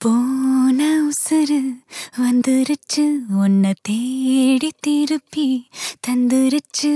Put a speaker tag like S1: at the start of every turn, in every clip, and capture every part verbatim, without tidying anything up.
S1: போன உசுறு வந்துருச்சு உன்னை தேடி திருப்பி தந்துருச்சு.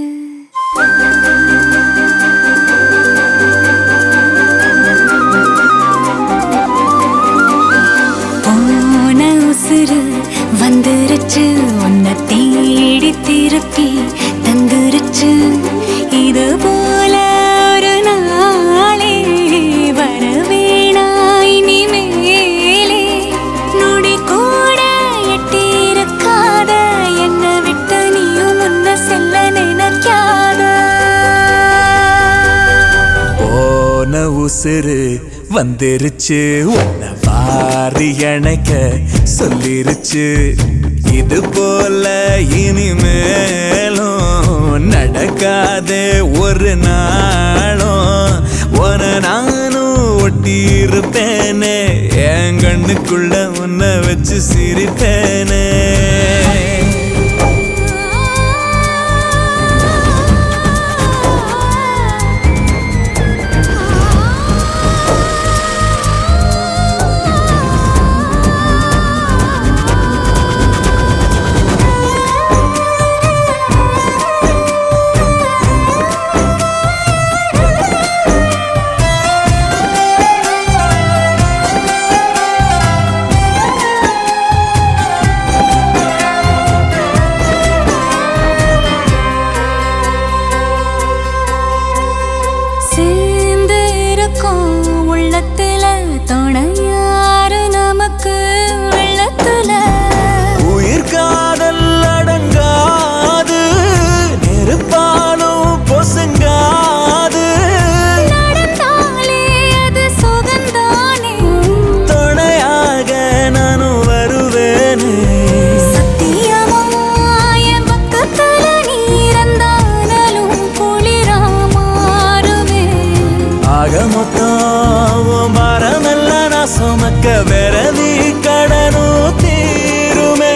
S1: போன உசுறு வந்துருச்சு உன்னை தேடி திருப்பி தந்துருச்சு. இது போல ஒரு நாளே வரவேணா இனிமேலே. நொடி கூட எட்டிருக்காத என்னை விட்டு நீயும் முன்ன செல்ல நினைக்காத.
S2: போன உசுறு வந்துருச்சு உன்னை வாரி அணைக்க சொல்லிருச்சு. இது போல இனிமேலும் நடக்காதே ஒரு நாளும். உன நானும் ஒட்டி இருப்பேனே என் கண்ணுக்குள்ள உன்னை வச்சு சிரிப்பேனே.
S1: உள்ளத்துல துணையாரு நமக்கு வெள்ளத்துல.
S2: உயிர் காதல் அடங்காது நெருப்பாலும் பொசுங்காது.
S1: நடந்தாலே அது சுகந்தானே
S2: துணையாக நானும் வருவேனே.
S1: சத்தியமா என் பக்கத்துல நீ இருந்தாலும் குளிரா மாறுமே.
S2: ஆக மொத்தம் மரமெல்ல நான் சுமக்க விரதி கடனும் தீருமே.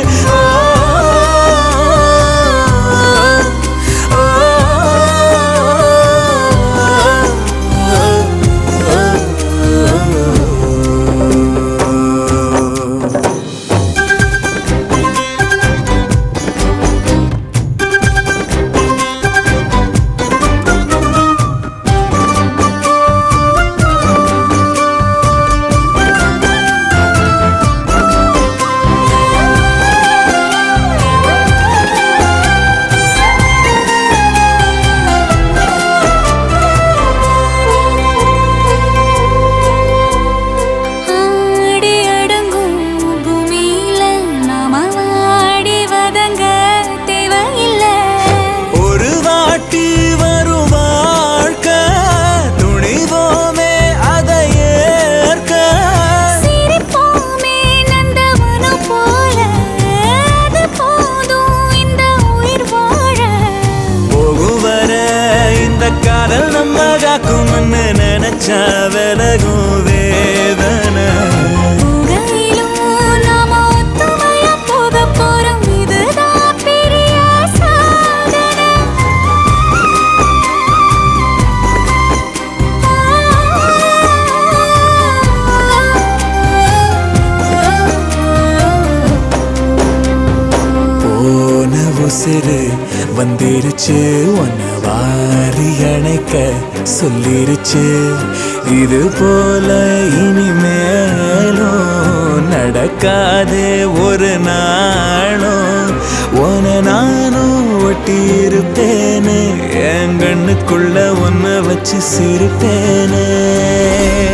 S2: காதல் நம்ம காக்கும்னு நினைச்சா விலகும் வேதனை.
S1: நாம ஒத்துமையா போக போறோம் இதுதான் பெரிய சாதனை.
S2: போன உசுறு வந்துருச்சு உன்னை வாரி அணைக்க சொல்லிருச்சு. இது போல இனிமேலும் நடக்காதே ஒரு நாளும். உன நானும் ஒட்டி இருப்பேனே என் கண்ணுக்குள்ள உன்னை வச்சு சிரிப்பேனே.